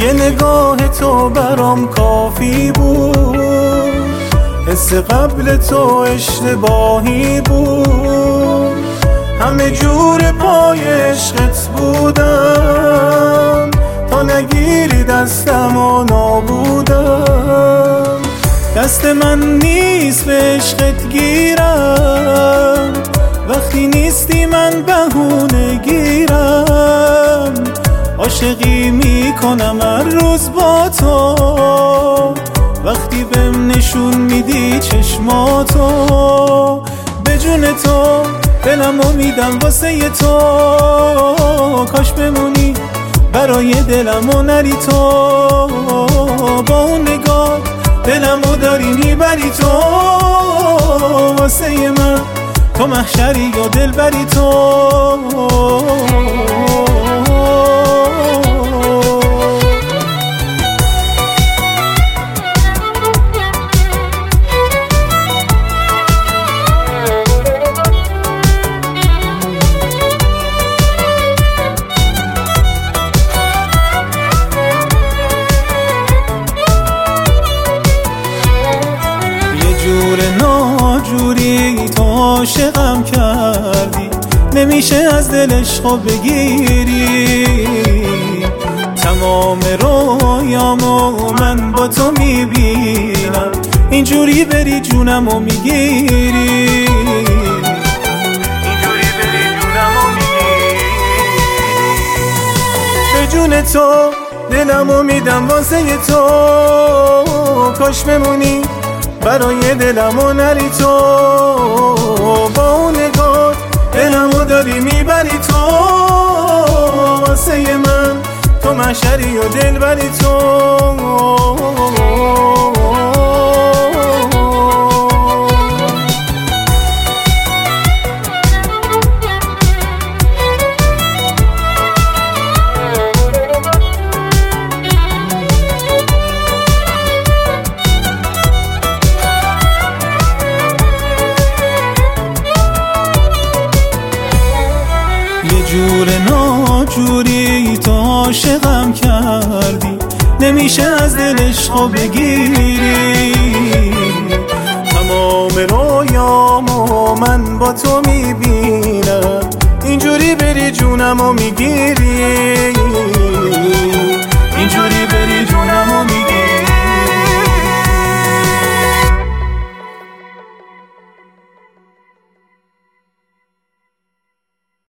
یه نگاه تو برام کافی بود، حس قبل تو اشتباهی بود، همه جور پای عشقت بودم تا نگیری دستم و نابودم. دست من نیست به عشقت گیرم، وقتی نیستی من بهونه گیرم. عاشقی میکنم هر روز با تو، وقتی بهم نشون میدی چشماتو. به جون تو دلمو میدم واسه تو، کاش بمونی برای دلمو نری تو. با اون نگاه دلمو داری میبری تو، واسه من تو محشری یا دلبری تو. ناجوری تو عاشقم کردی، نمیشه از دل عشقو بگیری. تمام رویامو من با تو میبینم، اینجوری بری جونمو میگیری. به جون تو دلمو میدم واسه تو، کاش بمونی برای دلمو نری تو. با اون نگاه دلمو داری میبری تو، واسه من تو محشری و دلبری تو. جور ناجوری تو عاشقم کردی، نمیشه از دل عشقو بگیری. تمام رویامو من با تو میبینم، اینجوری بری جونمو میگیری.